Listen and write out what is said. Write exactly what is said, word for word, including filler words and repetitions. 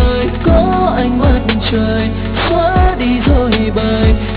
vời, có ánh mặt trời xóa đi rồi bời.